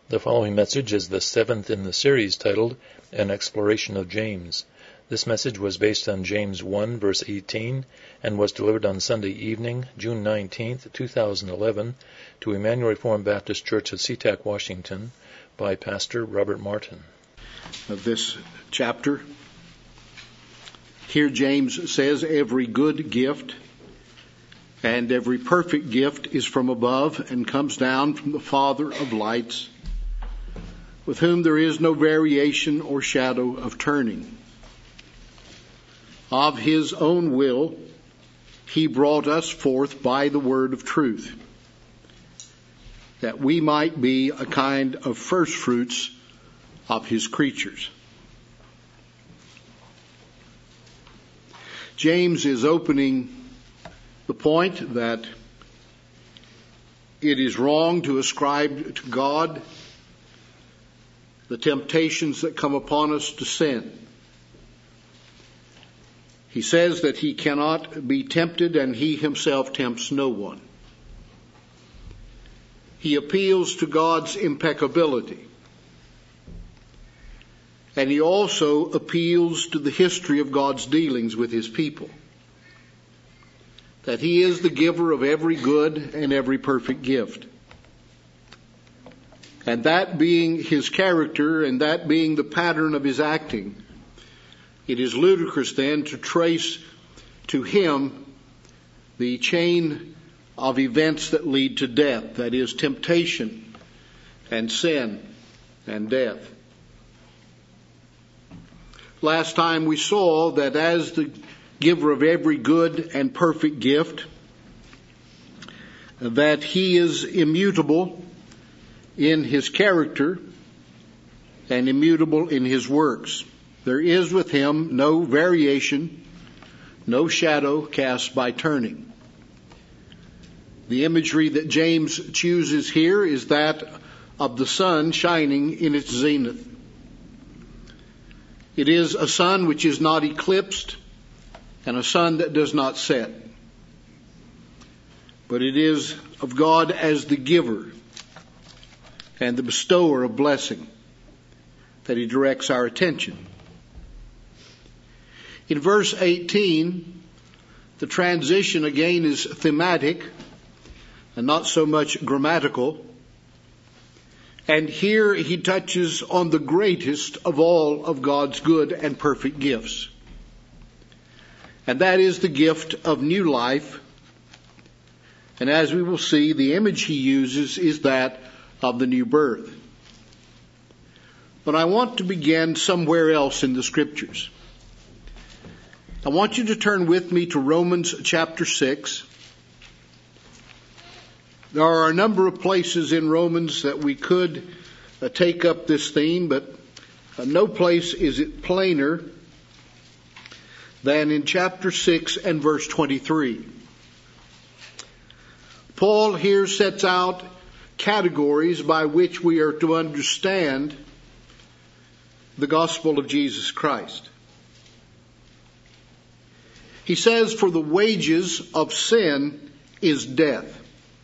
The following message is the seventh in the series titled An Exploration of James. This message was based on James 1 verse 18 and was delivered on Sunday evening, June 19, 2011, to Emmanuel Reformed Baptist Church of SeaTac, Washington, by Pastor Robert Martin. Of this chapter, here James says, every good gift and every perfect gift is from above and comes down from the Father of lights, with whom there is no variation or shadow of turning. Of his own will, he brought us forth by the word of truth, that we might be a kind of first fruits of his creatures. James is opening the point that it is wrong to ascribe to God the temptations that come upon us to sin. He says that he cannot be tempted, and he himself tempts no one. He appeals to God's impeccability. And he also appeals to the history of God's dealings with his people. That he is the giver of every good and every perfect gift. And that being his character, and that being the pattern of his acting, it is ludicrous then to trace to him the chain of events that lead to death, that is, temptation and sin and death. Last time we saw that as the giver of every good and perfect gift, that he is immutable in his character and immutable in his works. There is with him no variation, no shadow cast by turning. The imagery that James chooses here is that of the sun shining in its zenith. It is a sun which is not eclipsed and a sun that does not set. But it is of God as the giver and the bestower of blessing that he directs our attention. In verse 18, the transition again is thematic and not so much grammatical. And here he touches on the greatest of all of God's good and perfect gifts. And that is the gift of new life. And as we will see, the image he uses is that of the new birth. But I want to begin somewhere else in the Scriptures. I want you to turn with me to Romans chapter 6. There are a number of places in Romans that we could take up this theme, but no place is it plainer than in chapter 6 and verse 23. Paul here sets out categories by which we are to understand the gospel of Jesus Christ. He says, for the wages of sin is death.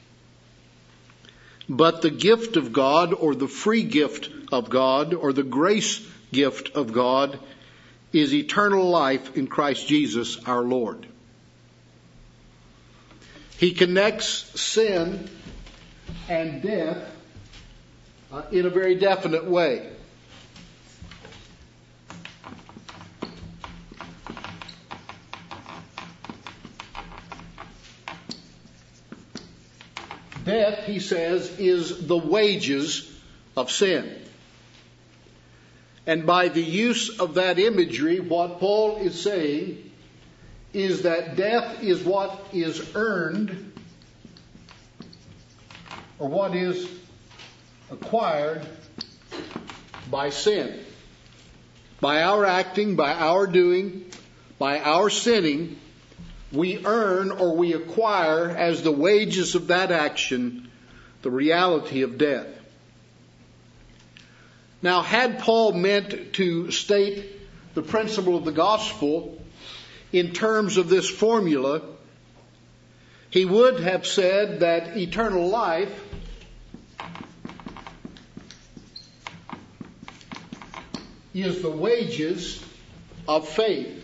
But the gift of God, or the free gift of God, or the grace gift of God, is eternal life in Christ Jesus our Lord. He connects sin and death in a very definite way. Death, he says, is the wages of sin. And by the use of that imagery, what Paul is saying is that death is what is earned, or what is acquired by sin. By our acting, by our doing, by our sinning, we earn or we acquire as the wages of that action the reality of death. Now, had Paul meant to state the principle of the gospel in terms of this formula, he would have said that eternal life is the wages of faith.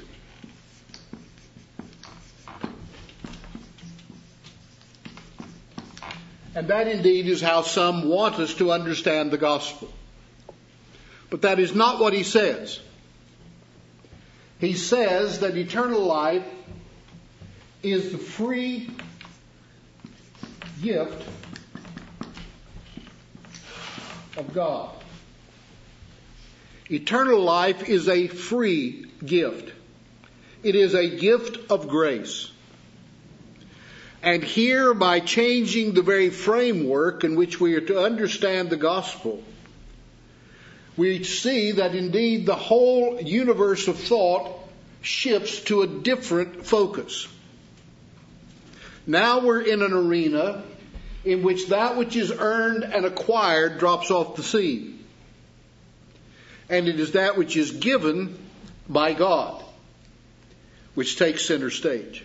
And that indeed is how some want us to understand the gospel. But that is not what he says. He says that eternal life is the free gift of God. Eternal life is a free gift. It is a gift of grace. And here, by changing the very framework in which we are to understand the gospel, we see that indeed the whole universe of thought shifts to a different focus. Now we're in an arena in which that which is earned and acquired drops off the scene. And it is that which is given by God which takes center stage.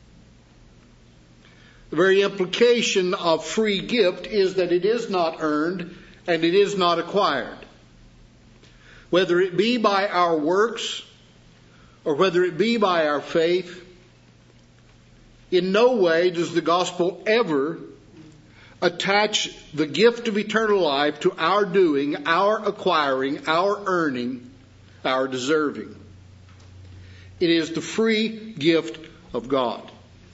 The very implication of free gift is that it is not earned and it is not acquired. Whether it be by our works or whether it be by our faith, in no way does the gospel ever attach the gift of eternal life to our doing, our acquiring, our earning, our deserving. It is the free gift of God.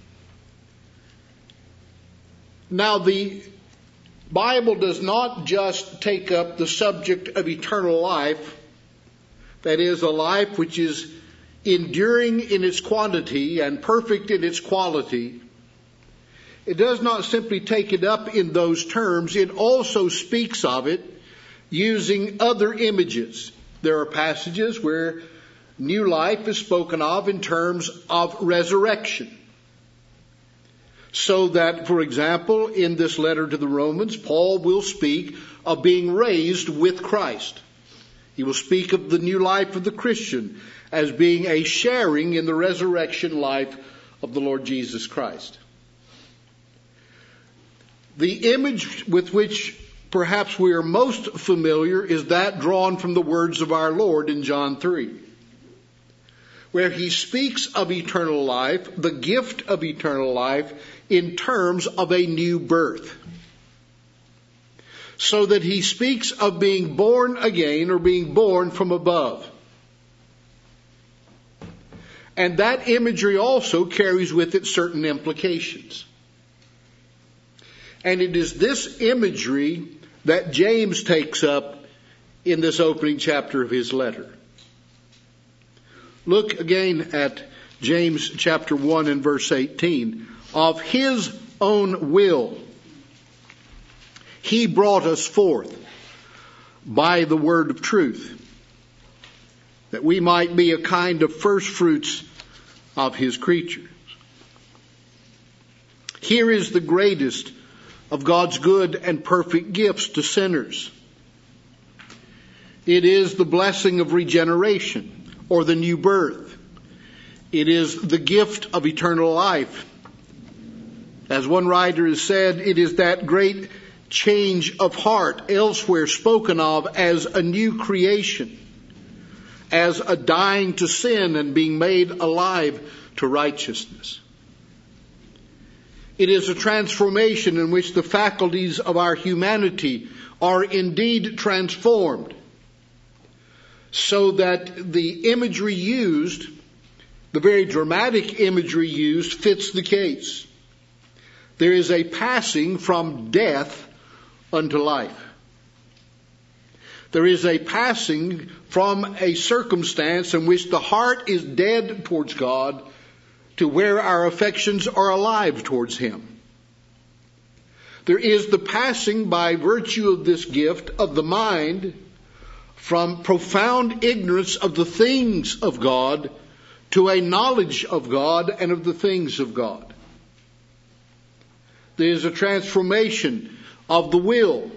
Now, the Bible does not just take up the subject of eternal life, that is, a life which is enduring in its quantity and perfect in its quality. It does not simply take it up in those terms. It also speaks of it using other images. There are passages where new life is spoken of in terms of resurrection. So that, for example, in this letter to the Romans, Paul will speak of being raised with Christ. He will speak of the new life of the Christian as being a sharing in the resurrection life of the Lord Jesus Christ. The image with which perhaps we are most familiar is that drawn from the words of our Lord in John 3, where he speaks of eternal life, the gift of eternal life, in terms of a new birth. So that he speaks of being born again or being born from above. And that imagery also carries with it certain implications. And it is this imagery that James takes up in this opening chapter of his letter. Look again at James chapter 1 and verse 18. Of his own will, he brought us forth by the word of truth, that we might be a kind of first fruits of his creatures. Here is the greatest of God's good and perfect gifts to sinners. It is the blessing of regeneration, or the new birth. It is the gift of eternal life. As one writer has said, it is that great change of heart, elsewhere spoken of as a new creation, as a dying to sin and being made alive to righteousness. It is a transformation in which the faculties of our humanity are indeed transformed, so that the imagery used, the very dramatic imagery used, fits the case. There is a passing from death unto life. There is a passing from a circumstance in which the heart is dead towards God to where our affections are alive towards Him. There is the passing by virtue of this gift of the mind from profound ignorance of the things of God to a knowledge of God and of the things of God. There is a transformation of the will.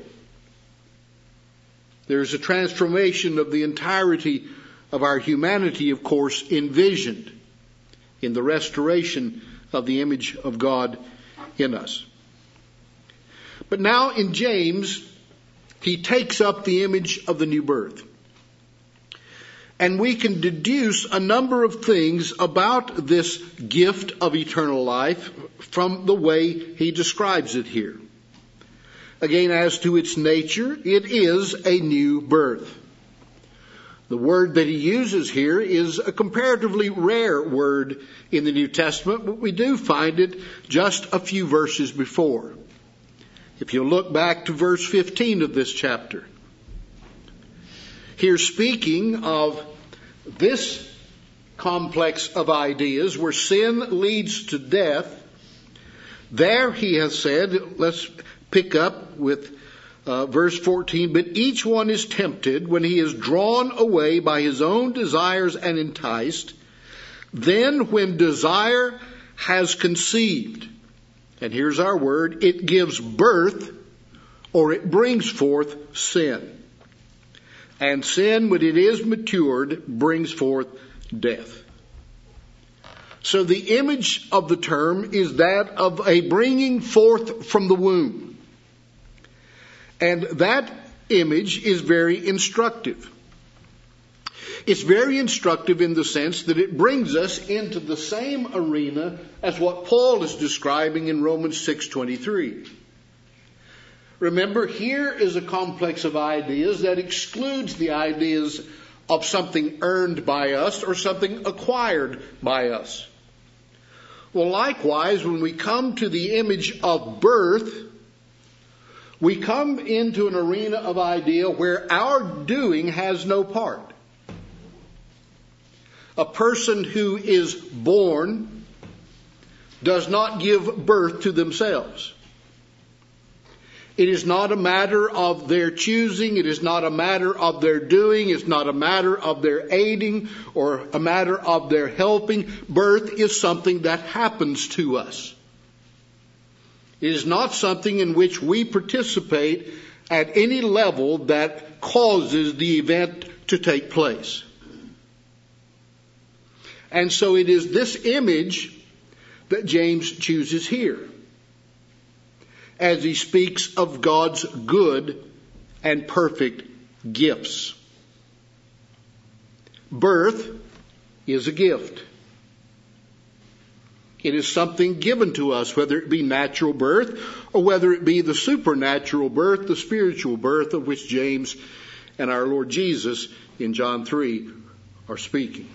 There is a transformation of the entirety of our humanity, of course, envisioned in the restoration of the image of God in us. But now in James, he takes up the image of the new birth. And we can deduce a number of things about this gift of eternal life from the way he describes it here. Again, as to its nature, it is a new birth. The word that he uses here is a comparatively rare word in the New Testament, but we do find it just a few verses before. If you look back to verse 15 of this chapter, here speaking of this complex of ideas where sin leads to death, there he has said, let's pick up with verse 14, but each one is tempted when he is drawn away by his own desires and enticed. Then when desire has conceived, and here's our word, it gives birth, or it brings forth sin. And sin, when it is matured, brings forth death. So the image of the term is that of a bringing forth from the womb. And that image is very instructive. It's very instructive in the sense that it brings us into the same arena as what Paul is describing in Romans 6:23. Remember, here is a complex of ideas that excludes the ideas of something earned by us or something acquired by us. Well, likewise, when we come to the image of birth, we come into an arena of idea where our doing has no part. A person who is born does not give birth to themselves. It is not a matter of their choosing. It is not a matter of their doing. It's not a matter of their aiding or a matter of their helping. Birth is something that happens to us. It is not something in which we participate at any level that causes the event to take place. And so it is this image that James chooses here as he speaks of God's good and perfect gifts. Birth is a gift. It is something given to us, whether it be natural birth or whether it be the supernatural birth, the spiritual birth of which James and our Lord Jesus in John 3 are speaking.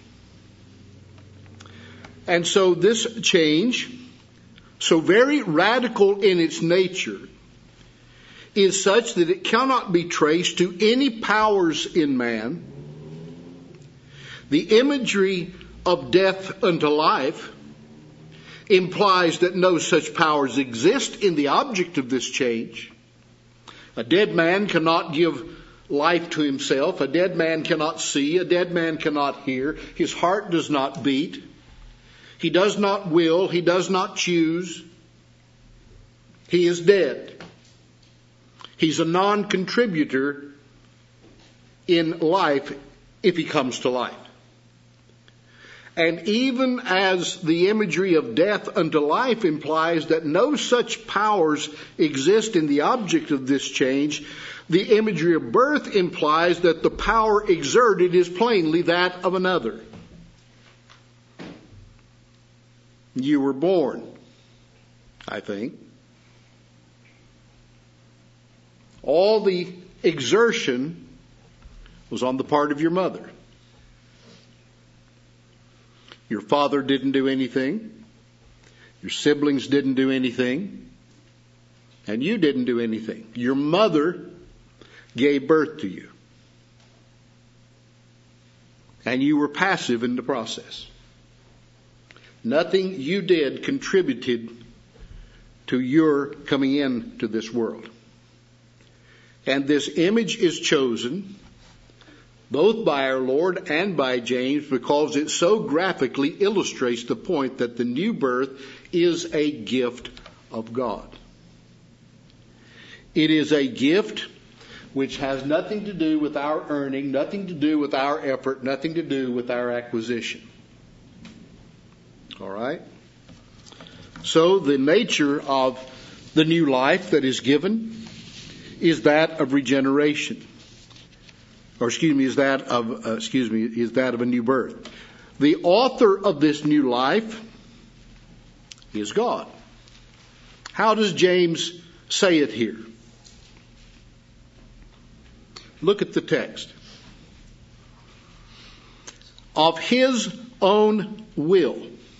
And so this change, so very radical in its nature, is such that it cannot be traced to any powers in man. The imagery of death unto life implies that no such powers exist in the object of this change. A dead man cannot give life to himself. A dead man cannot see. A dead man cannot hear. His heart does not beat. He does not will. He does not choose. He is dead. He's a non-contributor in life if he comes to life. And even as the imagery of death unto life implies that no such powers exist in the object of this change, the imagery of birth implies that the power exerted is plainly that of another. You were born, I think. All the exertion was on the part of your mother. Your father didn't do anything. Your siblings didn't do anything. And you didn't do anything. Your mother gave birth to you. And you were passive in the process. Nothing you did contributed to your coming into this world. And this image is chosen both by our Lord and by James because it so graphically illustrates the point that the new birth is a gift of God. It is a gift which has nothing to do with our earning, nothing to do with our effort, nothing to do with our acquisition. All right? So the nature of the new life that is given is that of regeneration. is that of a new birth. The author of this new life is God. How does James say it here? Look at the text. Of his own will,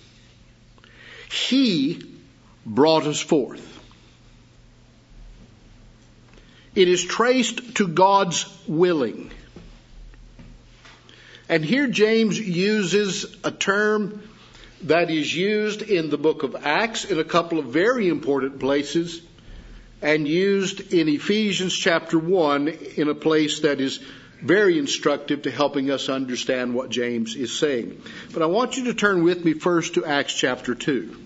he brought us forth. It is traced to God's willing. And here James uses a term that is used in the book of Acts in a couple of very important places, and used in Ephesians chapter 1 in a place that is very instructive to helping us understand what James is saying. But I want you to turn with me first to Acts chapter 2.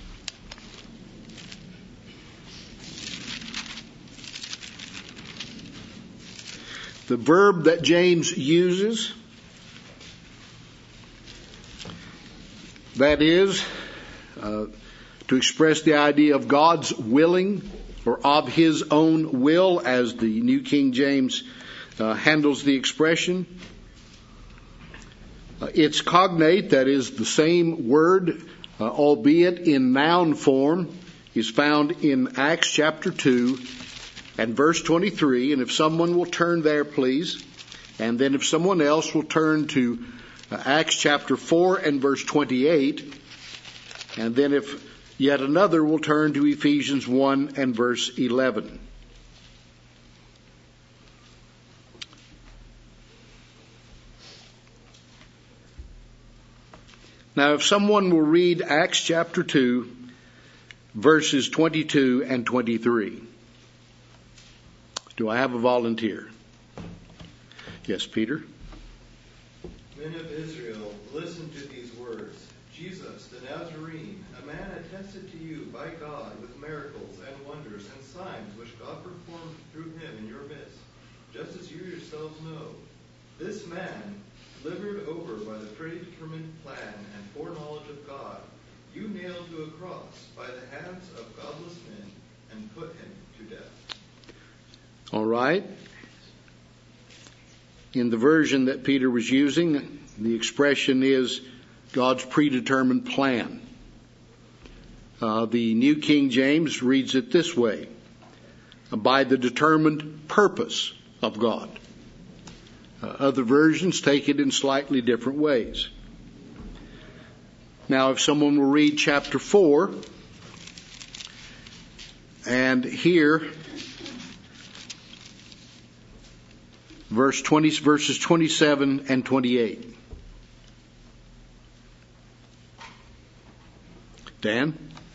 The verb that James uses, that is, to express the idea of God's willing, or of his own will, as the New King James handles the expression. It's cognate, that is, the same word, albeit in noun form, is found in Acts chapter 2 and verse 23. And if someone will turn there, please. And then if someone else will turn to Acts chapter 4 and verse 28. And then if yet another will turn to Ephesians 1 and verse 11. Now, if someone will read Acts chapter 2, verses 22 and 23. Do I have a volunteer? Yes, Peter. Men of Israel, listen to these words. Jesus, the Nazarene, a man attested to you by God with miracles and wonders and signs which God performed through him in your midst, just as you yourselves know. This man, delivered over by the predetermined plan and foreknowledge of God, you nailed to a cross by the hands of godless men and put him to death. All right. In the version that Peter was using, the expression is God's predetermined plan. The New King James reads it this way: by the determined purpose of God. Other versions take it in slightly different ways. Now, if someone will read chapter 4, and here, verses 27 and 28. Dan?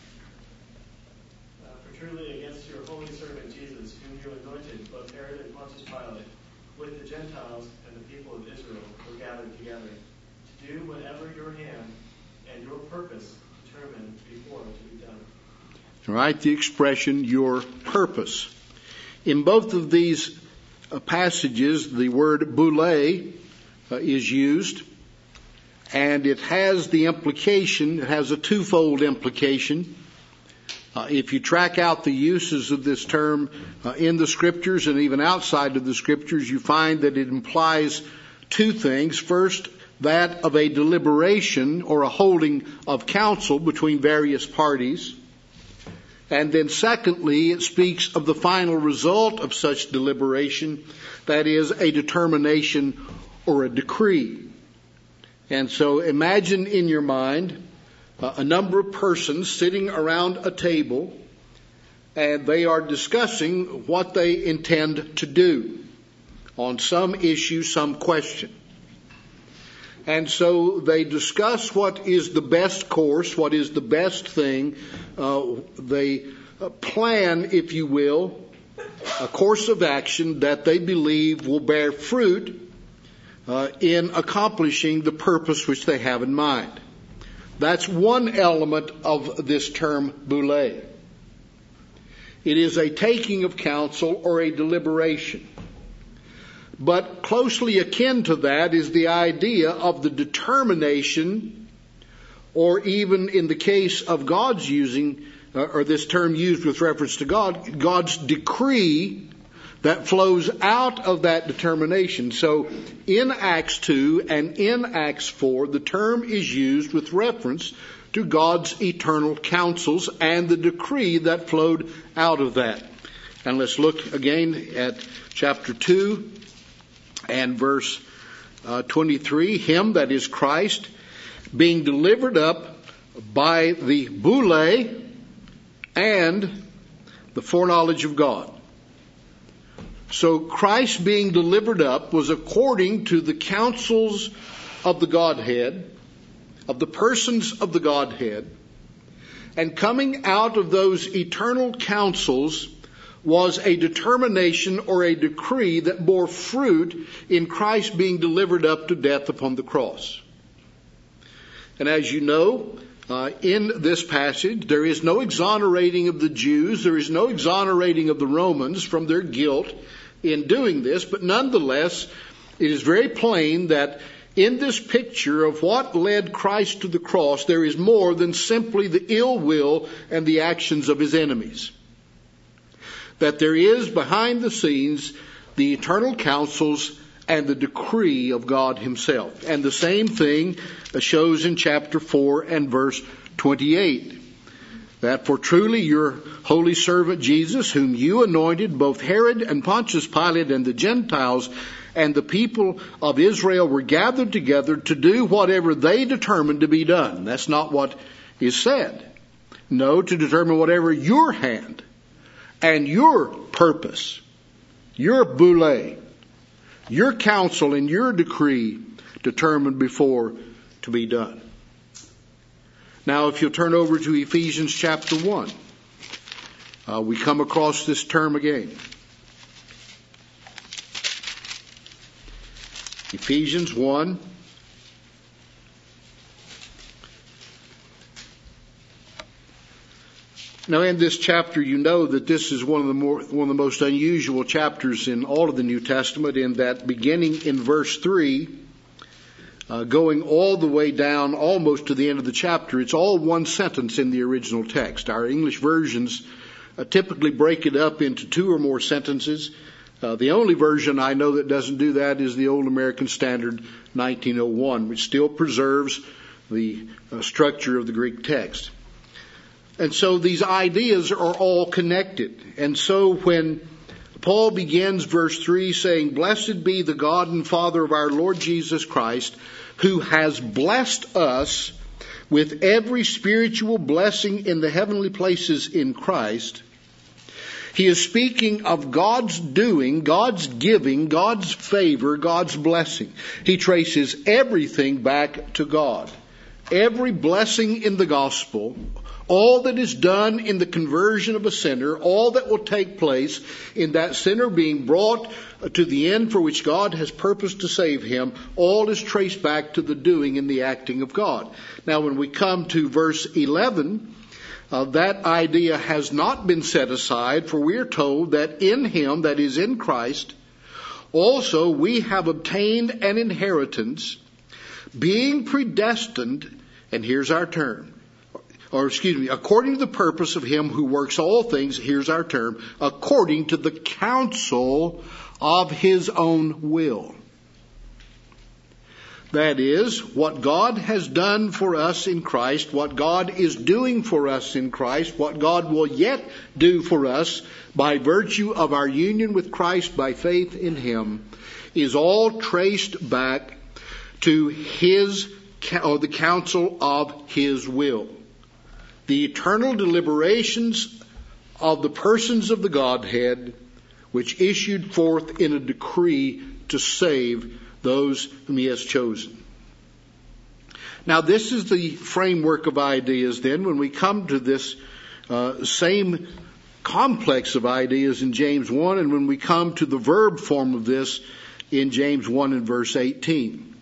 For truly against your holy servant Jesus, whom you anointed, both Herod and Pontius Pilate, with the Gentiles and the people of Israel, were gathered together, to do whatever your hand and your purpose determined before to be done. All right, the expression, your purpose. In both of these passages, the word boule is used, and it has the implication, it has a twofold implication. If you track out the uses of this term in the Scriptures and even outside of the Scriptures, you find that it implies two things. First, that of a deliberation or a holding of counsel between various parties. And then secondly, it speaks of the final result of such deliberation, that is, a determination or a decree. And so imagine in your mind a number of persons sitting around a table, and they are discussing what they intend to do on some issue, some question. And so they discuss what is the best course, what is the best thing. They plan, if you will, a course of action that they believe will bear fruit in accomplishing the purpose which they have in mind. That's one element of this term boule. It is a taking of counsel or a deliberation. But closely akin to that is the idea of the determination, or even in the case of God's using, or this term used with reference to God, God's decree that flows out of that determination. So in Acts 2 and in Acts 4, the term is used with reference to God's eternal counsels and the decree that flowed out of that. And let's look again at chapter 2 and verse 23. Him, that is Christ, being delivered up by the boule and the foreknowledge of God. So Christ being delivered up was according to the counsels of the Godhead, of the persons of the Godhead, and coming out of those eternal counsels was a determination or a decree that bore fruit in Christ being delivered up to death upon the cross. And as you know, in this passage, there is no exonerating of the Jews, there is no exonerating of the Romans from their guilt in doing this, but nonetheless, it is very plain that in this picture of what led Christ to the cross, there is more than simply the ill will and the actions of his enemies. That there is behind the scenes the eternal counsels and the decree of God himself. And the same thing shows in chapter 4 and verse 28. That for truly your holy servant Jesus, whom you anointed, both Herod and Pontius Pilate and the Gentiles and the people of Israel were gathered together to do whatever they determined to be done. That's not what is said. No, to determine whatever your hand and your purpose, your boule, your counsel and your decree determined before to be done. Now, if you'll turn over to Ephesians chapter 1, we come across this term again. Ephesians 1. Now, in this chapter, you know that this is one of the most unusual chapters in all of the New Testament, in that beginning in verse 3, going all the way down almost to the end of the chapter, it's all one sentence in the original text. Our English versions typically break it up into two or more sentences. The only version I know that doesn't do that is the Old American Standard 1901, which still preserves the structure of the Greek text. And so these ideas are all connected. And so when Paul begins verse 3 saying, "Blessed be the God and Father of our Lord Jesus Christ, who has blessed us with every spiritual blessing in the heavenly places in Christ," he is speaking of God's doing, God's giving, God's favor, God's blessing. He traces everything back to God. Every blessing in the gospel, all that is done in the conversion of a sinner, all that will take place in that sinner being brought to the end for which God has purposed to save him, all is traced back to the doing and the acting of God. Now, when we come to verse 11, that idea has not been set aside, for we are told that in him, that is in Christ, also we have obtained an inheritance, being predestined, and here's our term, according to the purpose of him who works all things, here's our term, according to the counsel of his own will. That is, what God has done for us in Christ, what God is doing for us in Christ, what God will yet do for us by virtue of our union with Christ by faith in him, is all traced back to the counsel of his will. The eternal deliberations of the persons of the Godhead, which issued forth in a decree to save those whom he has chosen. Now, this is the framework of ideas then when we come to this same complex of ideas in James 1, and when we come to the verb form of this in James 1 and verse 18.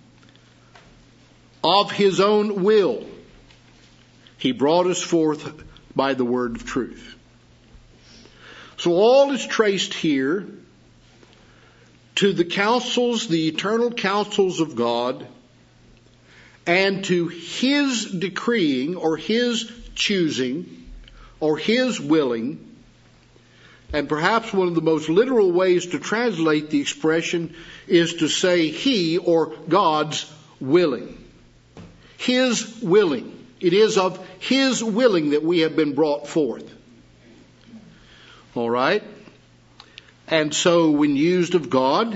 Of his own will, he brought us forth by the word of truth. So all is traced here to the counsels, the eternal counsels of God, and to his decreeing or his choosing or his willing And perhaps one of the most literal ways to translate the expression is to say He, or God's willing. His willing. It is of His willing that we have been brought forth. All right? And so when used of God,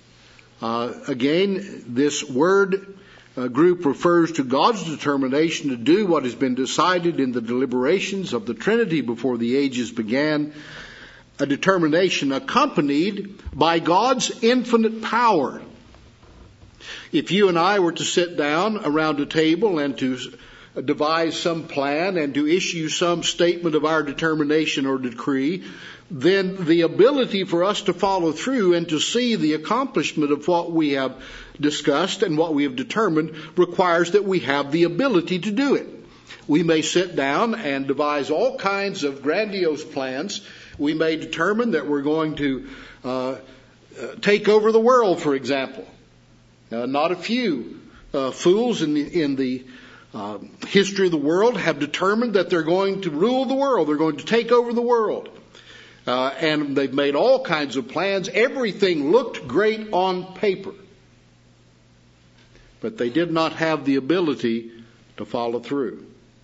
again, this word group refers to God's determination to do what has been decided in the deliberations of the Trinity before the ages began, a determination accompanied by God's infinite power. If you and I were to sit down around a table and to devise some plan and to issue some statement of our determination or decree, then the ability for us to follow through and to see the accomplishment of what we have discussed and what we have determined requires that we have the ability to do it. We may sit down and devise all kinds of grandiose plans. We may determine that we're going to take over the world, for example. Not a few fools in the history of the world have determined that they're going to rule the world. They're going to take over the world. And they've made all kinds of plans. Everything looked great on paper. But they did not have the ability to follow through.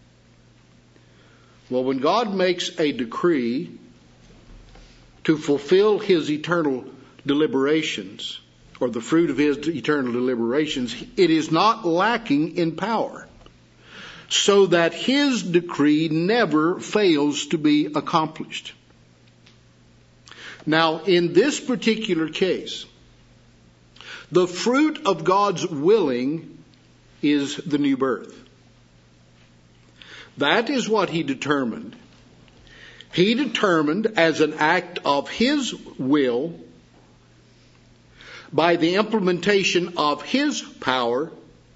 Well, when God makes a decree to fulfill His eternal deliberations, or the fruit of His eternal deliberations, it is not lacking in power, so that His decree never fails to be accomplished. Now, in this particular case, the fruit of God's willing is the new birth. That is what He determined. He determined as an act of His will, by the implementation of His power,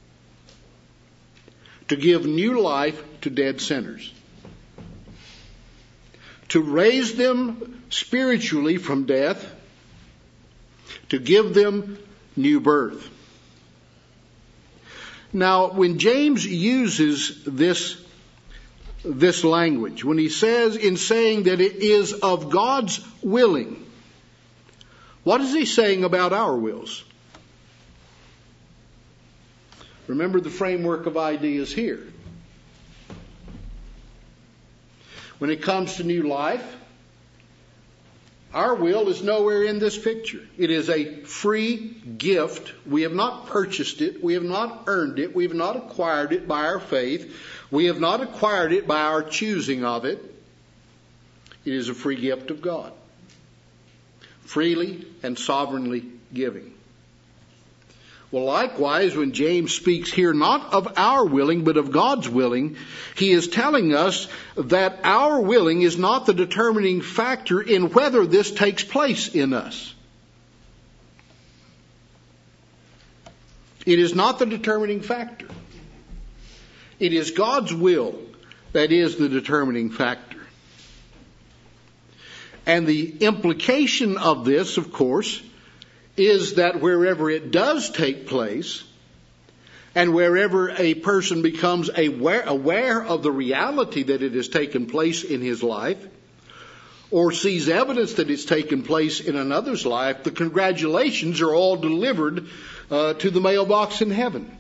to give new life to dead sinners. To raise them spiritually from death, to give them new birth. Now, when James uses this language, when he says, in saying that it is of God's willing, what is he saying about our wills? Remember the framework of ideas here. When it comes to new life, our will is nowhere in this picture. It is a free gift. We have not purchased it. We have not earned it. We have not acquired it by our faith. We have not acquired it by our choosing of it. It is a free gift of God. Freely and sovereignly giving. Well, likewise, when James speaks here not of our willing, but of God's willing, he is telling us that our willing is not the determining factor in whether this takes place in us. It is not the determining factor. It is God's will that is the determining factor. And the implication of this, of course, is that wherever it does take place, and wherever a person becomes aware of the reality that it has taken place in his life, or sees evidence that it's taken place in another's life, the congratulations are all delivered to the mailbox in heaven.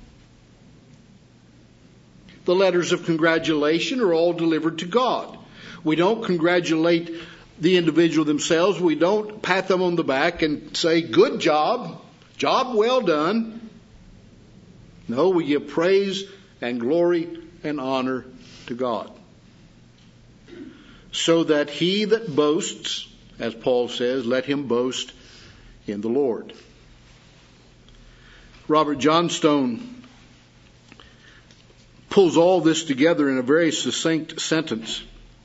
The letters of congratulation are all delivered to God. We don't congratulate the individual themselves. We don't pat them on the back and say, good job, job well done. No, we give praise and glory and honor to God. So that he that boasts, as Paul says, let him boast in the Lord. Robert Johnstone pulls all this together in a very succinct sentence.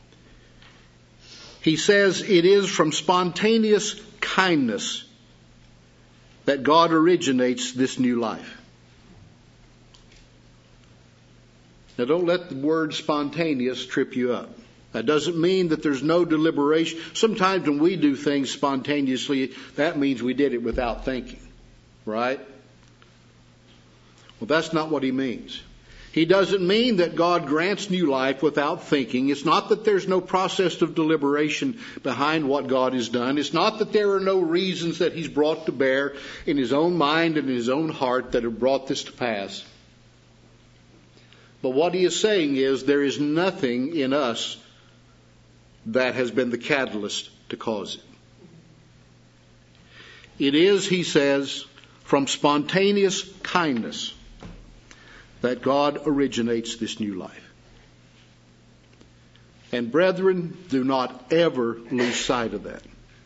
He says it is from spontaneous kindness that God originates this new life. Now don't let the word spontaneous trip you up. That doesn't mean that there's no deliberation. Sometimes when we do things spontaneously, that means we did it without thinking. Right? Well, that's not what he means. He doesn't mean that God grants new life without thinking. It's not that there's no process of deliberation behind what God has done. It's not that there are no reasons that He's brought to bear in His own mind and in His own heart that have brought this to pass. But what He is saying is there is nothing in us that has been the catalyst to cause it. It is, he says, from spontaneous kindness that God originates this new life. And brethren, do not ever lose sight of that.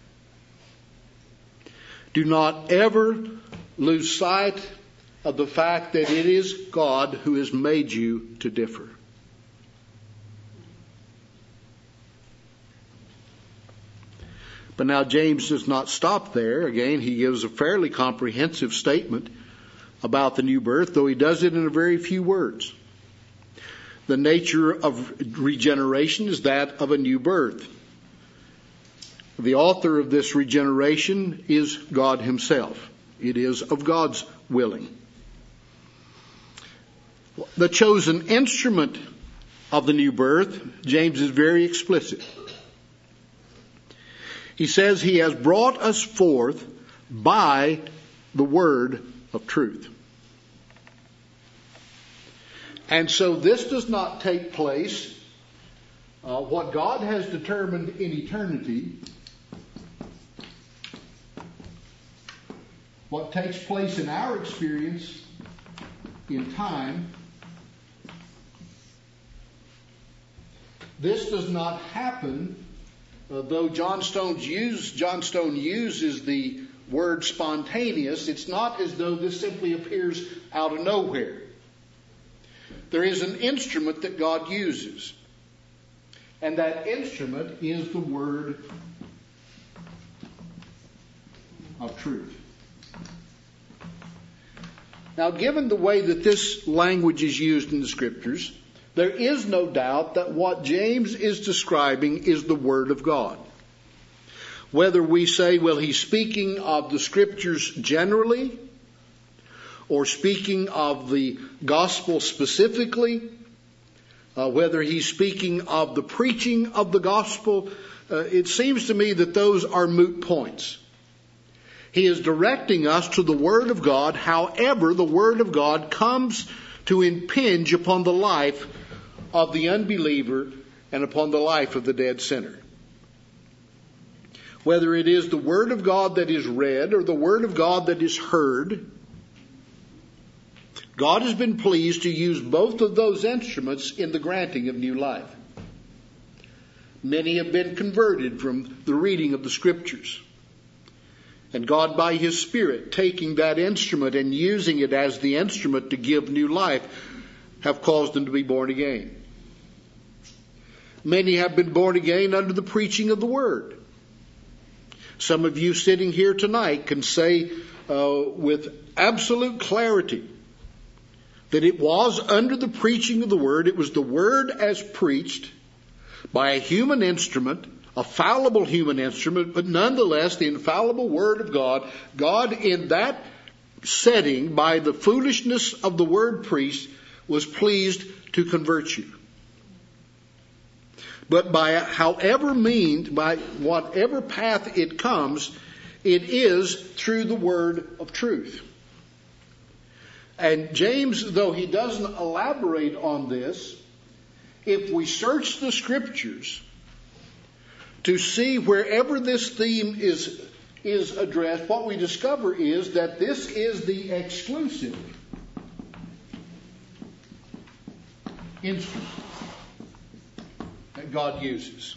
Do not ever lose sight of the fact that it is God who has made you to differ. But now James does not stop there. Again, he gives a fairly comprehensive statement about the new birth, though he does it in a very few words. The nature of regeneration is that of a new birth. The author of this regeneration is God Himself. It is of God's willing. The chosen instrument of the new birth, James is very explicit. He says He has brought us forth by the word of truth. And so this does not take place. What God has determined in eternity, what takes place in our experience in time, this does not happen, though John Stone uses the word spontaneous. It's not as though this simply appears out of nowhere. There is an instrument that God uses. And that instrument is the word of truth. Now, given the way that this language is used in the Scriptures, there is no doubt that what James is describing is the Word of God. Whether we say, well, he's speaking of the Scriptures generally, or speaking of the gospel specifically, whether he's speaking of the preaching of the gospel, it seems to me that those are moot points. He is directing us to the Word of God, however the Word of God comes to impinge upon the life of the unbeliever and upon the life of the dead sinner. Whether it is the Word of God that is read or the Word of God that is heard, God has been pleased to use both of those instruments in the granting of new life. Many have been converted from the reading of the Scriptures. And God, by His Spirit, taking that instrument and using it as the instrument to give new life, have caused them to be born again. Many have been born again under the preaching of the Word. Some of you sitting here tonight can say with absolute clarity that it was under the preaching of the Word. It was the Word as preached by a human instrument, a fallible human instrument, but nonetheless the infallible Word of God. God in that setting, by the foolishness of the word preached, was pleased to convert you. But by however means, by whatever path it comes, it is through the word of truth. And James, though he doesn't elaborate on this, if we search the Scriptures to see wherever this theme is addressed, what we discover is that this is the exclusive instrument that God uses.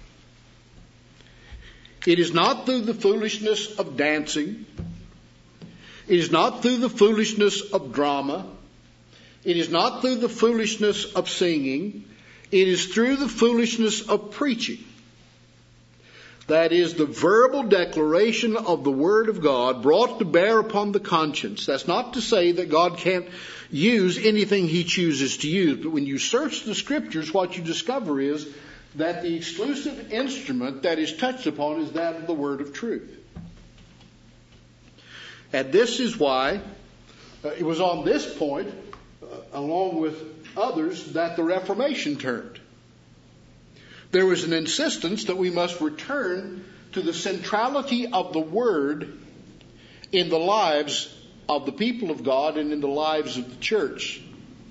It is not through the foolishness of dancing. It is not through the foolishness of drama. It is not through the foolishness of singing. It is through the foolishness of preaching. That is the verbal declaration of the Word of God brought to bear upon the conscience. That's not to say that God can't use anything He chooses to use. But when you search the Scriptures, what you discover is that the exclusive instrument that is touched upon is that of the Word of truth. And this is why it was on this point, along with others that the Reformation turned. There was an insistence that we must return to the centrality of the Word in the lives of the people of God and in the lives of the church.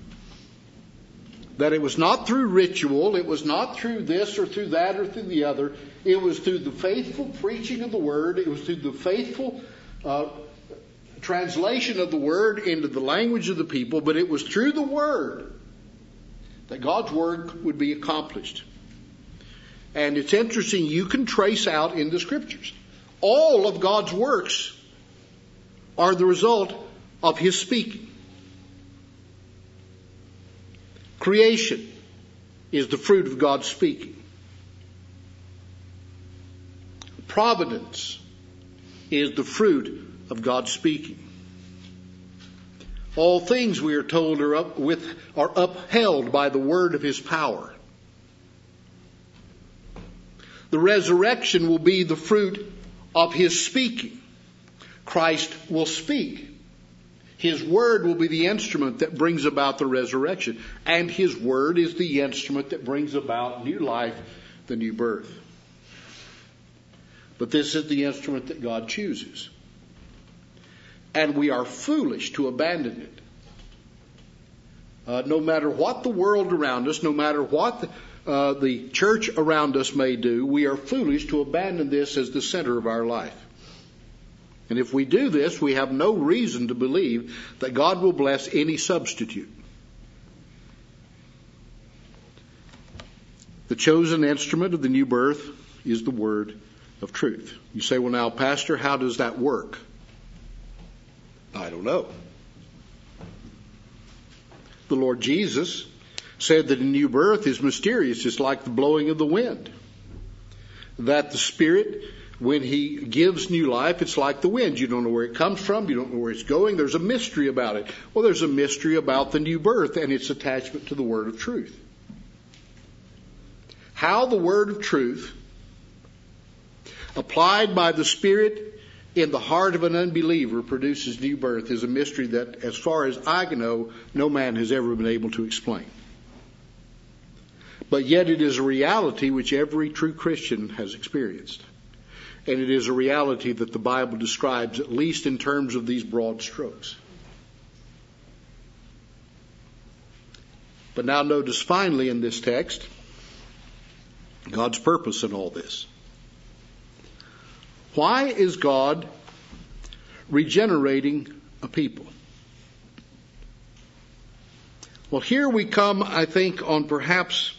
That it was not through ritual, it was not through this or through that or through the other. It was through the faithful preaching of the Word. It was through the faithful translation of the Word into the language of the people. But it was through the Word that God's Word would be accomplished. And it's interesting, you can trace out in the Scriptures. All of God's works are the result of His speaking. Creation is the fruit of God's speaking. Providence is the fruit of God's speaking. All things, we are told, are upheld by the word of His power. The resurrection will be the fruit of His speaking. Christ will speak. His word will be the instrument that brings about the resurrection. And His word is the instrument that brings about new life, the new birth. But this is the instrument that God chooses. And we are foolish to abandon it. No matter what the world around us, no matter what the church around us may do, we are foolish to abandon this as the center of our life. And if we do this, we have no reason to believe that God will bless any substitute. The chosen instrument of the new birth is the word of truth. You say, well now, Pastor, how does that work? I don't know. The Lord Jesus said that a new birth is mysterious. It's like the blowing of the wind. That the Spirit, when He gives new life, it's like the wind. You don't know where it comes from. You don't know where it's going. There's a mystery about it. Well, there's a mystery about the new birth and its attachment to the word of truth. How the word of truth, applied by the Spirit in the heart of an unbeliever, produces new birth is a mystery that, as far as I know, no man has ever been able to explain. But yet it is a reality which every true Christian has experienced. And it is a reality that the Bible describes, at least in terms of these broad strokes. But now notice finally in this text, God's purpose in all this. Why is God regenerating a people? Well, here we come, I think, on perhaps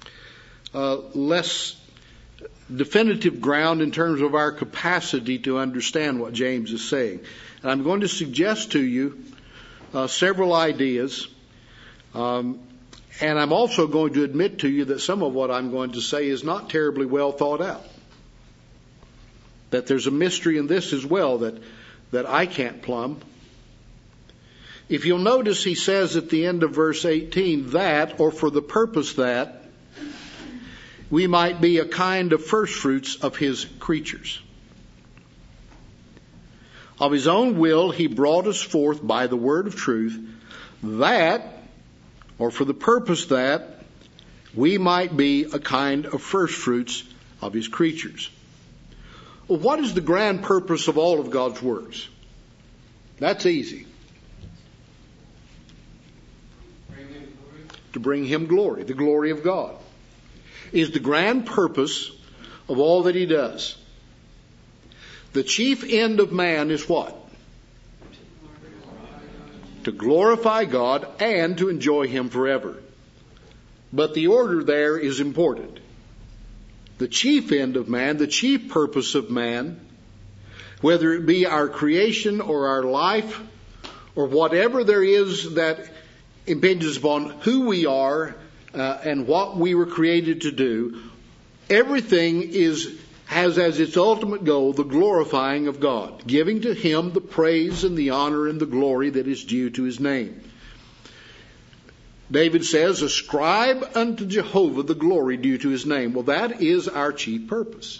less definitive ground in terms of our capacity to understand what James is saying. And I'm going to suggest to you several ideas, and I'm also going to admit to you that some of what I'm going to say is not terribly well thought out. That there's a mystery in this as well that I can't plumb. If you'll notice, he says at the end of verse 18, that, or for the purpose that, we might be a kind of first fruits of His creatures. Of His own will, He brought us forth by the word of truth, that, or for the purpose that, we might be a kind of first fruits of His creatures. Well, what is the grand purpose of all of God's works? That's easy. To bring Him glory, the glory of God, is the grand purpose of all that He does. The chief end of man is what? To glorify God and to enjoy Him forever. But the order there is important. The chief end of man, the chief purpose of man, whether it be our creation or our life or whatever there is that impinges upon who we are and what we were created to do, everything has as its ultimate goal the glorifying of God, giving to Him the praise and the honor and the glory that is due to His name. David says, ascribe unto Jehovah the glory due to His name. Well, that is our chief purpose.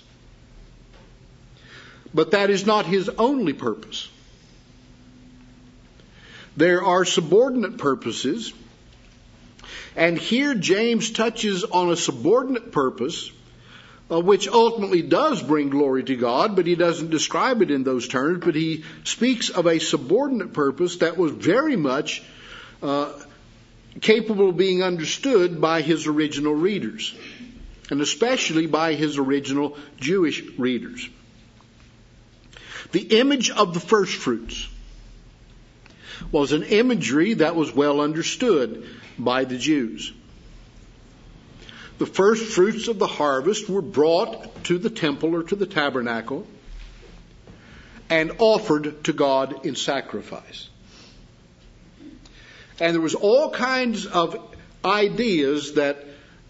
But that is not His only purpose. There are subordinate purposes, And here James touches on a subordinate purpose, which ultimately does bring glory to God, but he doesn't describe it in those terms, but he speaks of a subordinate purpose that was very much capable of being understood by his original readers, and especially by his original Jewish readers. The image of the first fruits was an imagery that was well understood by the Jews. The first fruits of the harvest were brought to the temple or to the tabernacle and offered to God in sacrifice. And there was all kinds of ideas that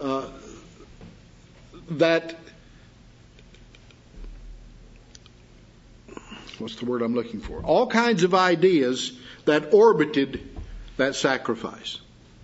what's the word I'm looking for? All kinds of ideas that orbited that sacrifice.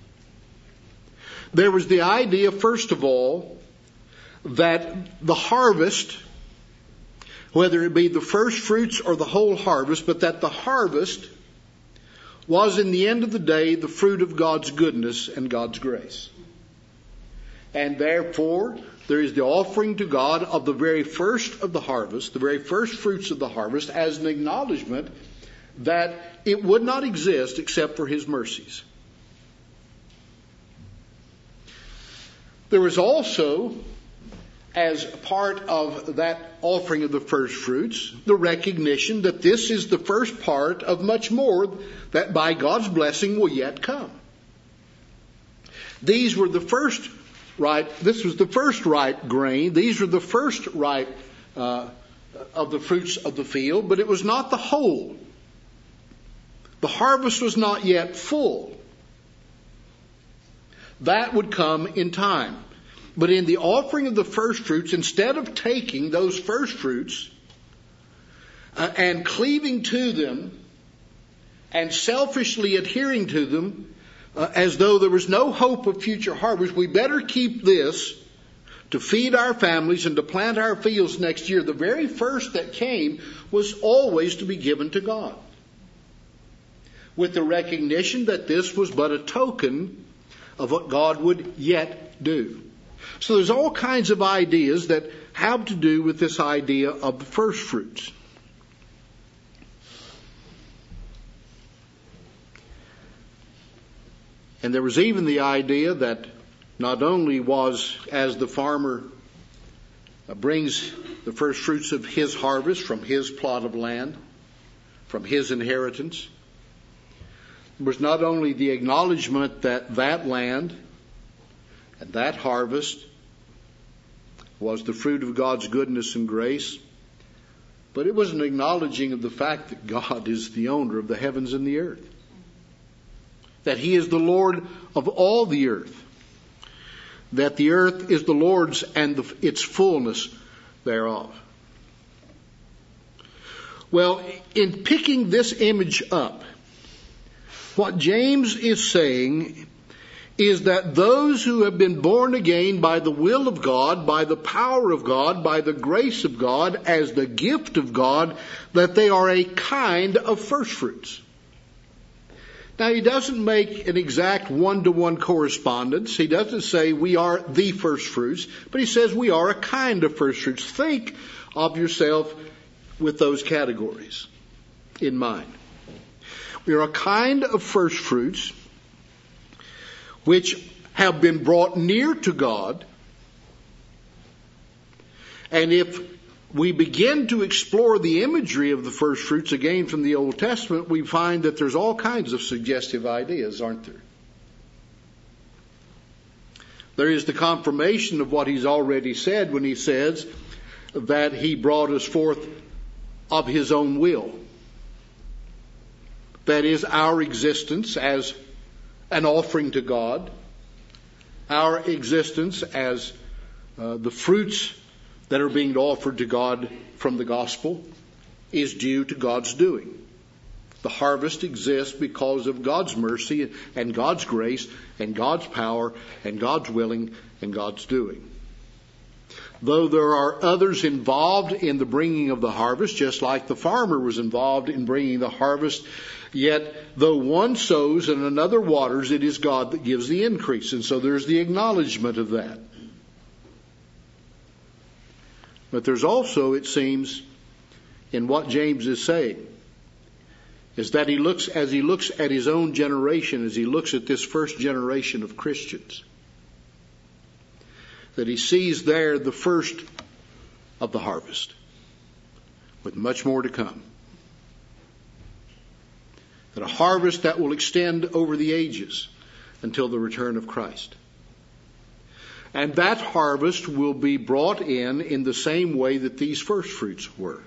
There was the idea, first of all, that the harvest, whether it be the first fruits or the whole harvest, but that the harvest was in the end of the day the fruit of God's goodness and God's grace. And therefore, there is the offering to God of the very first of the harvest, the very first fruits of the harvest, as an acknowledgement that it would not exist except for His mercies. There was also, as part of that offering of the first fruits, the recognition that this is the first part of much more that by God's blessing will yet come. These were the first this was the first ripe grain. These were the first ripe of the fruits of the field, but it was not the whole. The harvest was not yet full. That would come in time. But in the offering of the first fruits, instead of taking those first fruits and cleaving to them and selfishly adhering to them as though there was no hope of future harvest, we better keep this to feed our families and to plant our fields next year. The very first that came was always to be given to God, with the recognition that this was but a token of what God would yet do. So there's all kinds of ideas that have to do with this idea of the first fruits. And there was even the idea that not only was, as the farmer brings the first fruits of his harvest from his plot of land, from his inheritance, there was not only the acknowledgement that that land and that harvest was the fruit of God's goodness and grace, but it was an acknowledging of the fact that God is the owner of the heavens and the earth, that He is the Lord of all the earth, that the earth is the Lord's and its fullness thereof. Well, in picking this image up, what James is saying is that those who have been born again by the will of God, by the power of God, by the grace of God, as the gift of God, that they are a kind of first fruits. Now, he doesn't make an exact one-to-one correspondence. He doesn't say we are the first fruits, but he says we are a kind of first fruits. Think of yourself with those categories in mind. We are a kind of first fruits which have been brought near to God. And if we begin to explore the imagery of the first fruits again from the Old Testament, we find that there's all kinds of suggestive ideas, aren't there? There is the confirmation of what He's already said when He says that He brought us forth of His own will. That is our existence as an offering to God, our existence as the fruits that are being offered to God from the gospel is due to God's doing. The harvest exists because of God's mercy and God's grace and God's power and God's willing and God's doing. Though there are others involved in the bringing of the harvest, just like the farmer was involved in bringing the harvest, yet though one sows and another waters, it is God that gives the increase. And so there's the acknowledgement of that. But there's also, it seems, in what James is saying, is that as he looks at his own generation, as he looks at this first generation of Christians, that he sees there the first of the harvest, with much more to come. That a harvest that will extend over the ages until the return of Christ. And that harvest will be brought in the same way that these first fruits were.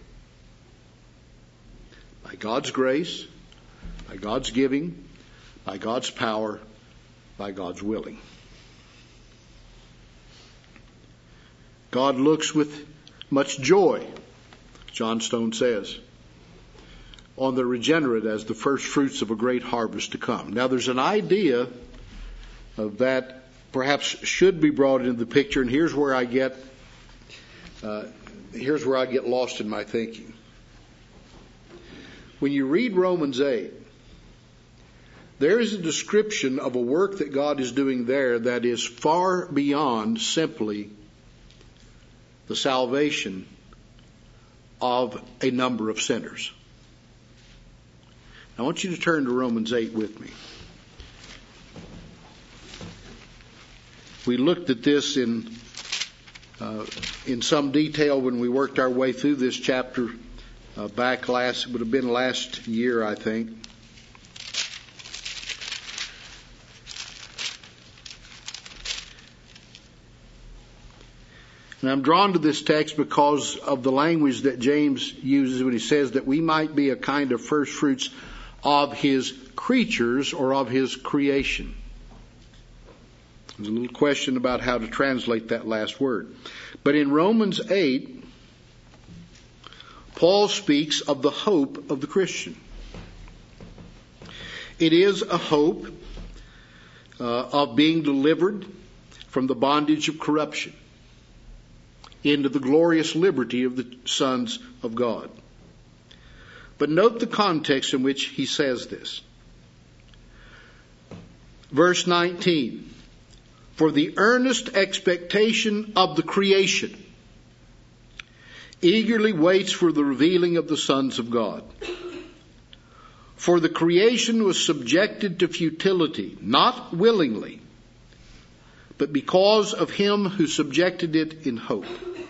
By God's grace, by God's giving, by God's power, by God's willing. God looks with much joy, John Stone says, on the regenerate as the first fruits of a great harvest to come. Now there's an idea of that perhaps should be brought into the picture, and here's where I get lost in my thinking. When you read Romans 8, there is a description of a work that God is doing there that is far beyond simply the salvation of a number of sinners. I want you to turn to Romans 8 with me. We looked at this in some detail when we worked our way through this chapter back it would have been last year, I think. And I'm drawn to this text because of the language that James uses when he says that we might be a kind of first fruits of his creatures or of his creation. There's a little question about how to translate that last word. But in Romans 8, Paul speaks of the hope of the Christian. It is a hope of being delivered from the bondage of corruption into the glorious liberty of the sons of God. But note the context in which he says this. Verse 19. For the earnest expectation of the creation eagerly waits for the revealing of the sons of God. For the creation was subjected to futility, not willingly, but because of him who subjected it in hope.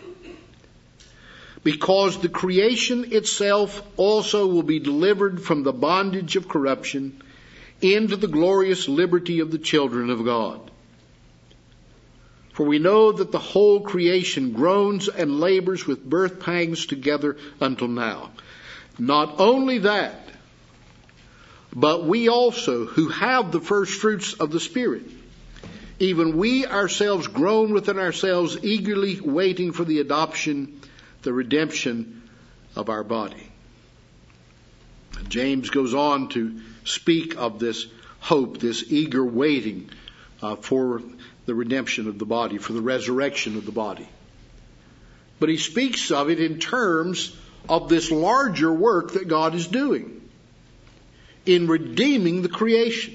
Because the creation itself also will be delivered from the bondage of corruption into the glorious liberty of the children of God. For we know that the whole creation groans and labors with birth pangs together until now. Not only that, but we also, who have the first fruits of the Spirit, even we ourselves groan within ourselves, eagerly waiting for the adoption, the redemption of our body. James goes on to speak of this hope, this eager waiting for the redemption of the body, for the resurrection of the body. But he speaks of it in terms of this larger work that God is doing in redeeming the creation.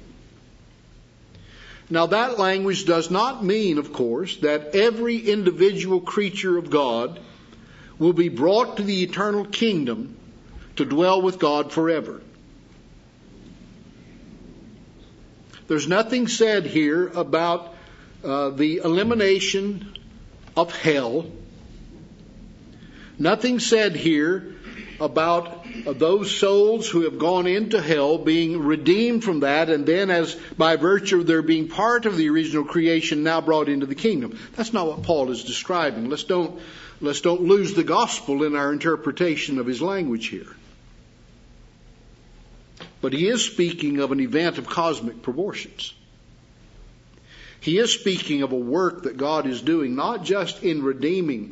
Now that language does not mean, of course, that every individual creature of God will be brought to the eternal kingdom to dwell with God forever. There's nothing said here about the elimination of hell. Nothing said here about those souls who have gone into hell being redeemed from that, and then as by virtue of their being part of the original creation now brought into the kingdom. That's not what Paul is describing. Let's don't lose the gospel in our interpretation of his language here. But he is speaking of an event of cosmic proportions. He is speaking of a work that God is doing, not just in redeeming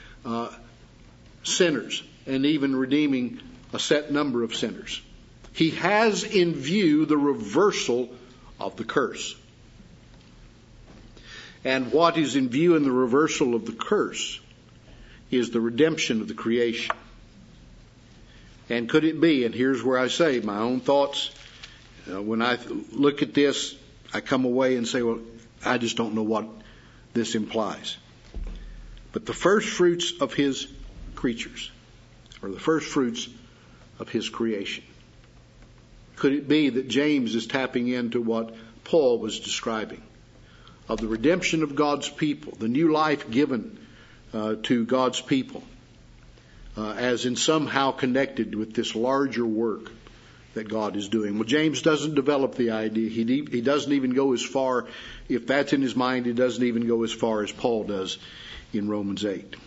sinners and even redeeming a set number of sinners. He has in view the reversal of the curse. And what is in view in the reversal of the curse is the redemption of the creation. And could it be, and here's where I say my own thoughts, when I look at this, I come away and say, well, I just don't know what this implies. But the first fruits of his creatures, or the first fruits of his creation. Could it be that James is tapping into what Paul was describing, of the redemption of God's people, the new life given to God's people, as in somehow connected with this larger work that God is doing? Well, James doesn't develop the idea. He doesn't even go as far, if that's in his mind, he doesn't even go as far as Paul does in Romans 8.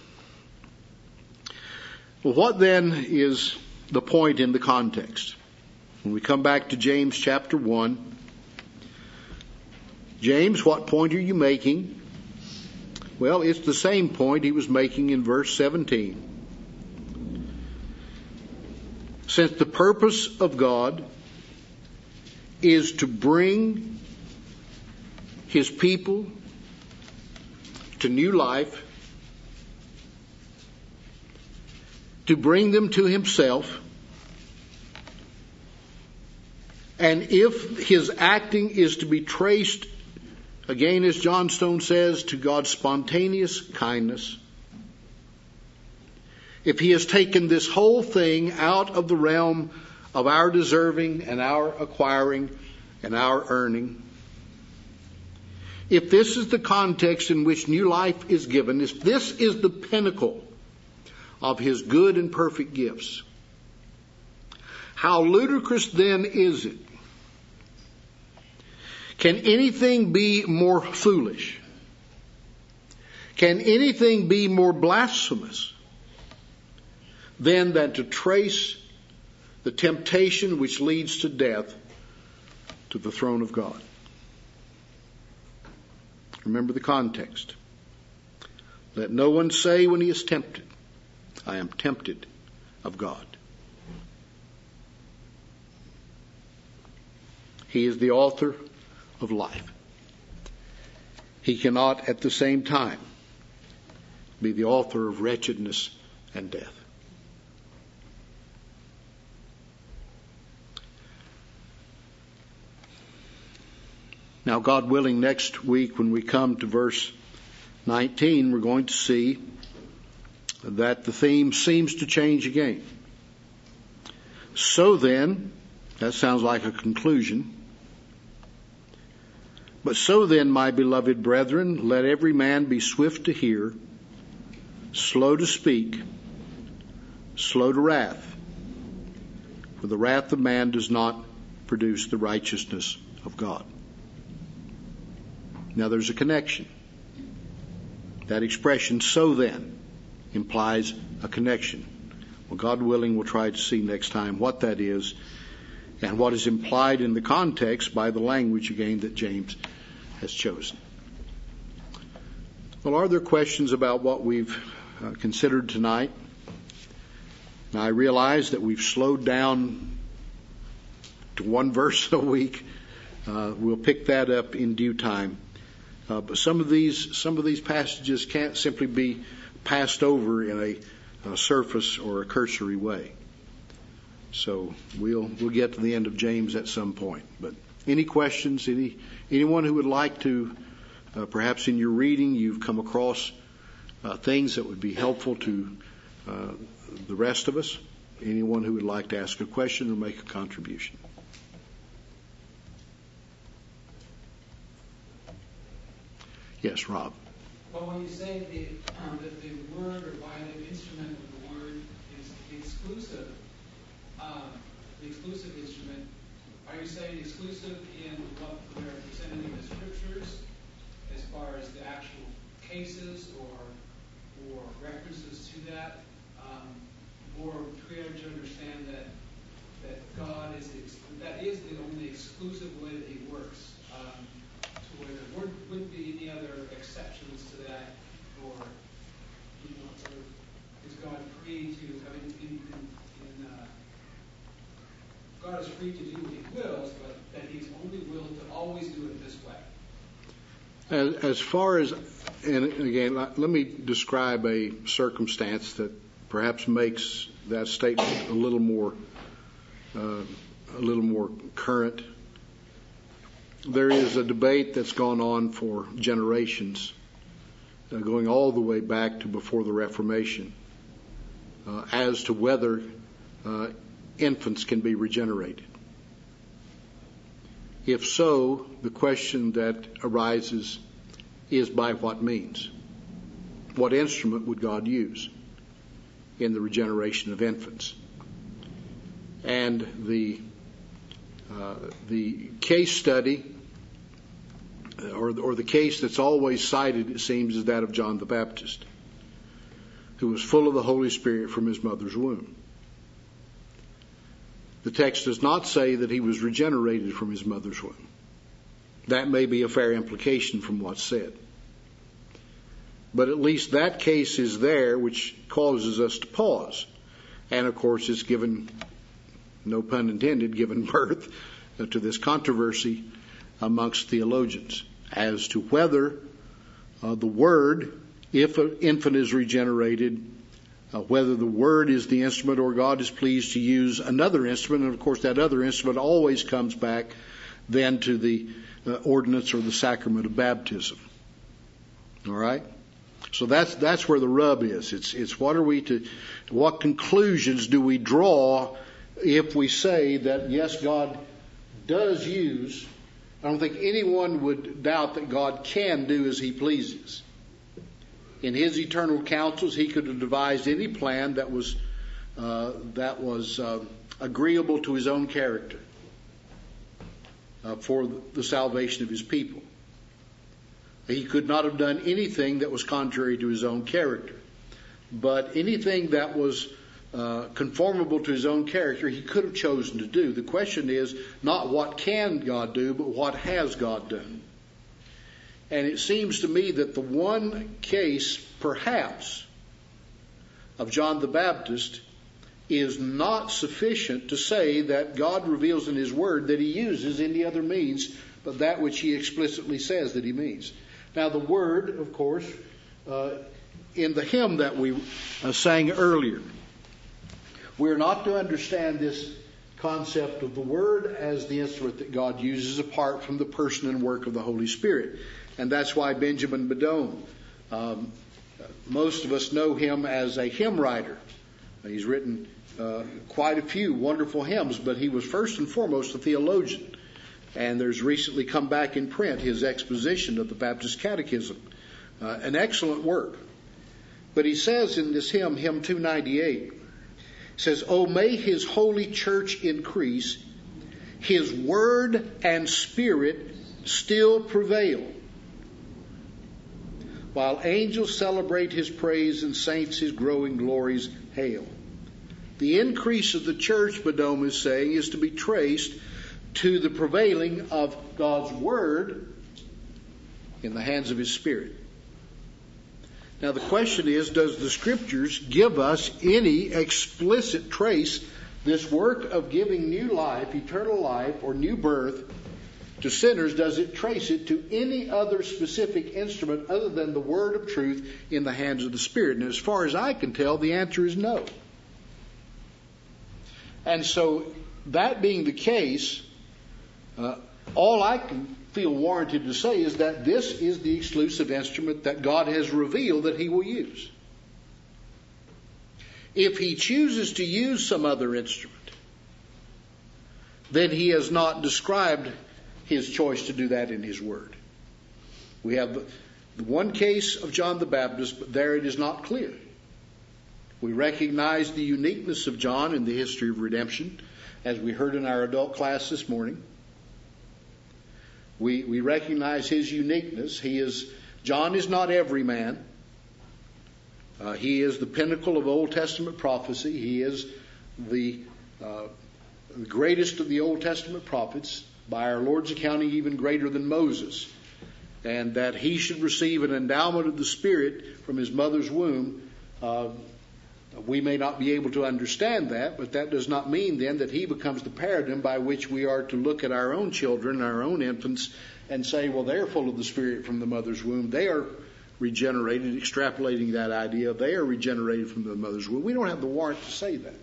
Well, what then is the point in the context? When we come back to James chapter 1, James, what point are you making? Well, it's the same point he was making in verse 17. Since the purpose of God is to bring his people to new life, to bring them to himself, and if his acting is to be traced, again as John Stone says, to God's spontaneous kindness, if he has taken this whole thing out of the realm of our deserving and our acquiring and our earning, if this is the context in which new life is given, if this is the pinnacle of his good and perfect gifts, how ludicrous then is it? Can anything be more foolish? Can anything be more blasphemous than to trace the temptation which leads to death to the throne of God? Remember the context. Let no one say when he is tempted, I am tempted of God. He is the author of life. He cannot at the same time be the author of wretchedness and death. Now, God willing, next week when we come to verse 19, we're going to see that the theme seems to change again. So then, that sounds like a conclusion. But so then, my beloved brethren, let every man be swift to hear, slow to speak, slow to wrath. For the wrath of man does not produce the righteousness of God. Now there's a connection. That expression, so then, implies a connection. Well, God willing, we'll try to see next time what that is and what is implied in the context by the language, again, that James has chosen. Well, are there questions about what we've considered tonight? Now, I realize that we've slowed down to one verse a week. We'll pick that up in due time. But some of these passages can't simply be passed over in a surface or a cursory way. So we'll get to the end of James at some point. But any questions? Anyone who would like to, perhaps in your reading, you've come across things that would be helpful to the rest of us? Anyone who would like to ask a question or make a contribution? Yes, Rob. Well, when you say that the word or by the instrument of the word is the exclusive instrument, are you saying exclusive in what they're presenting in the scriptures, as far as the actual cases or references to that, or clear to understand that God is the only exclusive way that He works? Where there wouldn't be any other exceptions to that, or sort of, is God free to? God is free to do what He wills, but that He's only willed to always do it this way. As far as, and again, let me describe a circumstance that perhaps makes that statement a little more current. There is a debate that's gone on for generations, going all the way back to before the Reformation, as to whether infants can be regenerated. If so, the question that arises is by what means? What instrument would God use in the regeneration of infants? And the case study, or the case that's always cited, it seems, is that of John the Baptist, who was full of the Holy Spirit from his mother's womb. The text does not say that he was regenerated from his mother's womb. That may be a fair implication from what's said. But at least that case is there, which causes us to pause. And of course, it's given, no pun intended, given birth to this controversy amongst theologians as to whether the Word, if an infant is regenerated, whether the Word is the instrument or God is pleased to use another instrument. And of course, that other instrument always comes back then to the ordinance or the sacrament of baptism. All right? So that's where the rub is. It's what conclusions do we draw if we say that, yes, God does use. I don't think anyone would doubt that God can do as he pleases. In his eternal counsels, he could have devised any plan that was agreeable to his own character for the salvation of his people. He could not have done anything that was contrary to his own character. But anything that was conformable to his own character, he could have chosen to do. The question is not what can God do, but what has God done. And it seems to me that the one case, perhaps, of John the Baptist is not sufficient to say that God reveals in his Word that he uses any other means but that which he explicitly says that he means. Now, the Word, of course, in the hymn that we sang earlier, we're not to understand this concept of the Word as the instrument that God uses apart from the person and work of the Holy Spirit. And that's why Benjamin Badome, most of us know him as a hymn writer. He's written quite a few wonderful hymns, but he was first and foremost a theologian. And there's recently come back in print his exposition of the Baptist Catechism, an excellent work. But he says in this hymn, hymn 298, says, "Oh, may his holy church increase, his word and spirit still prevail, while angels celebrate his praise and saints his growing glories hail." The increase of the church, Badome is saying, is to be traced to the prevailing of God's Word in the hands of his Spirit. Now the question is, does the Scriptures give us any explicit trace, this work of giving new life, eternal life, or new birth to sinners, does it trace it to any other specific instrument other than the Word of truth in the hands of the Spirit? And as far as I can tell, the answer is no. And so, that being the case, all I can feel warranted to say is that this is the exclusive instrument that God has revealed that he will use. If he chooses to use some other instrument, then he has not described his choice to do that in his Word. We have the one case of John the Baptist, but there it is not clear. We recognize the uniqueness of John in the history of redemption, as we heard in our adult class this morning. We recognize his uniqueness. John is not every man. He is the pinnacle of Old Testament prophecy. He is the greatest of the Old Testament prophets, by our Lord's accounting even greater than Moses. And that he should receive an endowment of the Spirit from his mother's womb We may not be able to understand that, but that does not mean then that he becomes the paradigm by which we are to look at our own children, our own infants, and say, well, they're full of the Spirit from the mother's womb. They are regenerated, extrapolating that idea. They are regenerated from the mother's womb. We don't have the warrant to say that.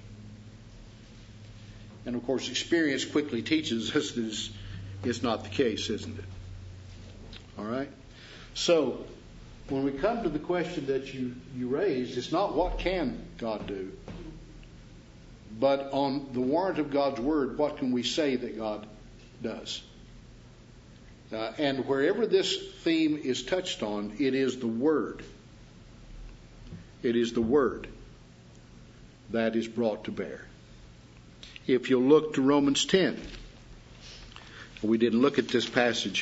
And, of course, experience quickly teaches us that it's not the case, isn't it? All right? So, when we come to the question that you raised, it's not what can God do, but on the warrant of God's Word, what can we say that God does? And wherever this theme is touched on, it is the Word. It is the Word that is brought to bear. If you'll look to Romans 10, we didn't look at this passage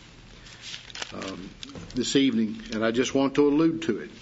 this evening, and I just want to allude to it.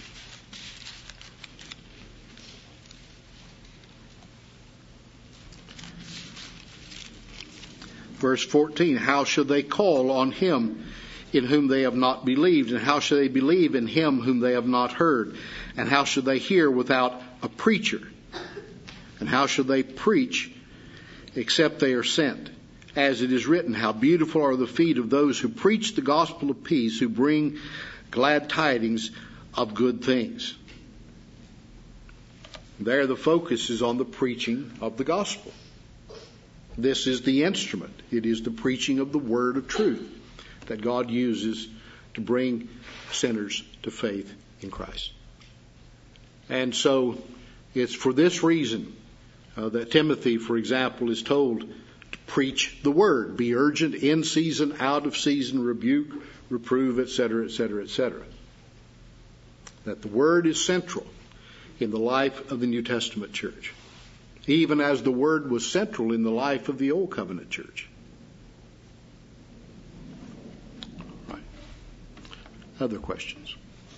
Verse 14, how shall they call on him in whom they have not believed? And how shall they believe in him whom they have not heard? And how shall they hear without a preacher? And how shall they preach except they are sent? As it is written, how beautiful are the feet of those who preach the gospel of peace, who bring glad tidings of good things. There the focus is on the preaching of the gospel. This is the instrument. It is the preaching of the word of truth that God uses to bring sinners to faith in Christ. And so it's for this reason that Timothy, for example, is told to preach the word, be urgent, in season, out of season, rebuke, reprove, etc., etc., etc. That the word is central in the life of the New Testament church, even as the word was central in the life of the Old Covenant church. Right. Other questions?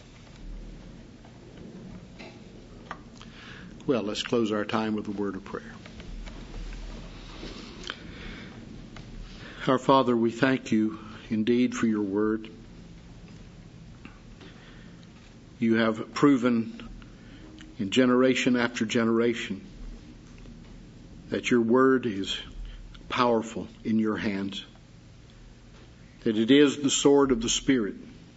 Well, let's close our time with a word of prayer. Our Father, we thank you indeed for your word. You have proven in generation after generation that your word is powerful in your hands, that it is the sword of the Spirit.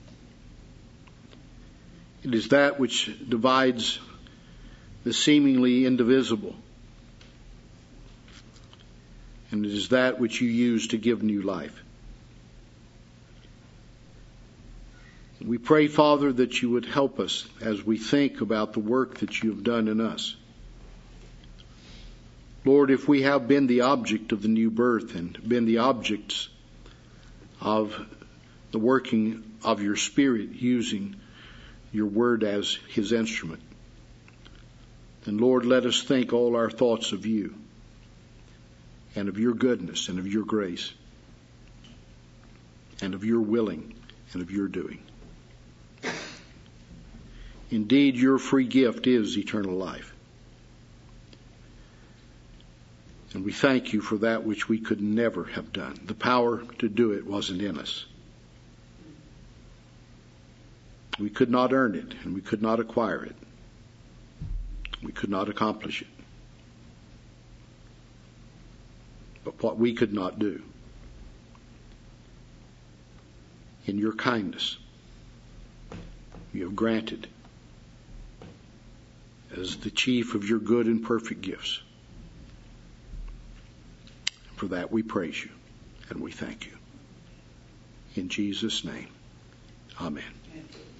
It is that which divides the seemingly indivisible, and it is that which you use to give new life. We pray, Father, that you would help us as we think about the work that you have done in us. Lord, if we have been the object of the new birth and been the objects of the working of your Spirit using your word as his instrument, then Lord, let us think all our thoughts of you and of your goodness and of your grace and of your willing and of your doing. Indeed, your free gift is eternal life. And we thank you for that which we could never have done. The power to do it wasn't in us. We could not earn it, and we could not acquire it. We could not accomplish it. But what we could not do, in your kindness, you have granted as the chief of your good and perfect gifts. For that we praise you and we thank you. In Jesus' name, amen.